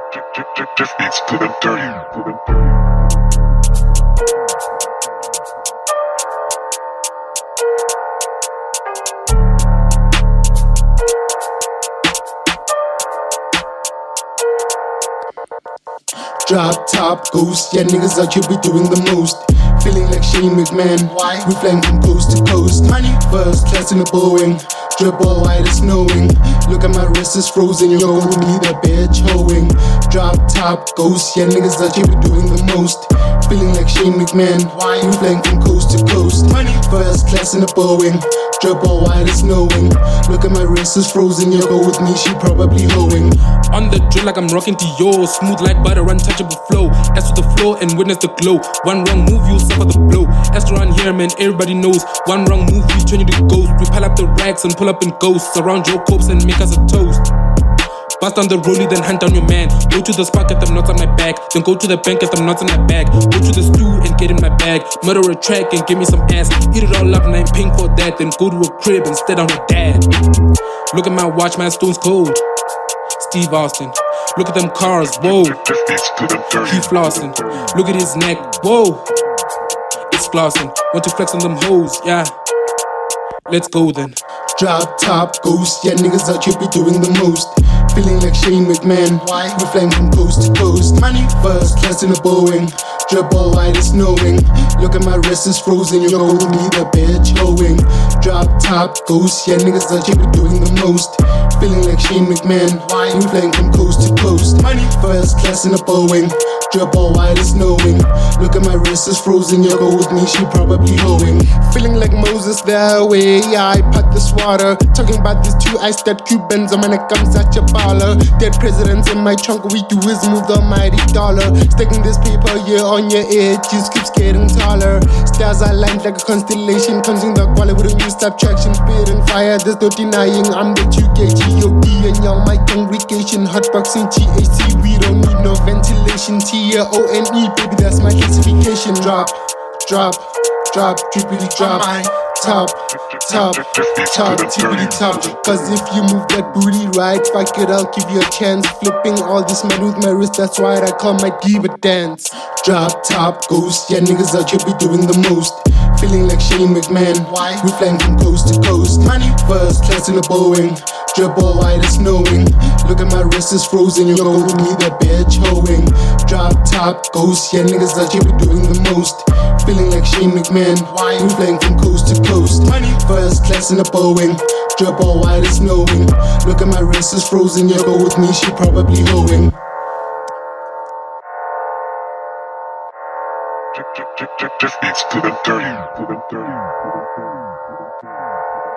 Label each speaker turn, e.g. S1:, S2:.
S1: Just beats to the dirty.
S2: Drop top ghost, yeah niggas out here be doing the most. Feeling like Shane McMahon, why? We flying from coast to coast. Money, first class in a Boeing, drip all white as snowing. Look at my wrist is frozen, yo, with me that bitch hoeing. Drop top ghost, yeah niggas out here be doing the most. Feeling like Shane McMahon, why? We flying from coast to coast. Money, first class in a Boeing, drip all white as snowing. Look at my wrist is frozen, yo, go with me, she probably hoeing.
S3: On the drill like I'm rocking Dior, smooth like butter, untouchable flow. As to the floor and witness the glow. One wrong move, you suffer the blow. As around here, man, everybody knows. One wrong move, we turn you to ghost. We pile up the racks and pull up in ghosts. Surround your corpse and make us a toast. Bust on the rollie, then hunt down your man. Go to the spot, get them knots on my back. Then go to the bank, get them knots in my bag. Go to the stew and get in my bag. Murder a track and give me some ass. Eat it all up and I ain't paying for that. Then go to a crib and stay down with dad. Look at my watch, my stone's cold. Steve Austin. Look at them cars, whoa. He flossing. Look at his neck, whoa. It's flossing. Want to flex on them hoes, yeah. Let's go then.
S2: Drop top ghost, yeah niggas out here be doing the most. Feeling like Shane McMahon, why? We flying from coast to coast. Money, first class in a Boeing, drip all white as snowing. Look at my wrist is frozen, you go with me that bitch hoeing. Drop top ghost, yeah niggas out here be doing the most. Feeling like Shane McMahon, why? We flying from coast to coast. Money, first class in a Boeing, drip all white as snowing. Look at my wrist is frozen, you go with me, she probably hoeing. Feeling like Moses that way, yeah I pot this water. Talking about these two iced out Cubans, I'm gonna come such a baller. Dead presidents in my trunk, what we do is move the mighty dollar. Stacking this paper, yeah, on your edge, just keeps getting taller. Stars are lined like a constellation, counting the quality with a new subtraction. Spirit and fire, there's no denying I'm the UKGOD and y'all my congregation. Hotboxing THC, we don't need no ventilation. T-O-N-E, baby, that's my classification. Drop, drop, drop, drippity drop. Top, top, top, tippity top. Cause if you move that booty right, fuck it, I'll give you a chance. Flipping all this money with my wrist, that's why I call my diva dance. Drop top ghost, yeah niggas out here be doing the most. Feeling like Shane McMahon, why? We flying from coast to coast. Money, first class in a Boeing, drip all white as snowing. Look at my wrist is frozen, you go with me that bitch hoeing. Drop top ghost, yeah niggas out here be doing the most. Feeling like Shane McMahon, why? We flying from coast to coast. Money, first class in a Boeing, drip all white as snowing. Look at my wrist is frozen, you go with me, she probably hoeing.
S1: Just beats to the dirty.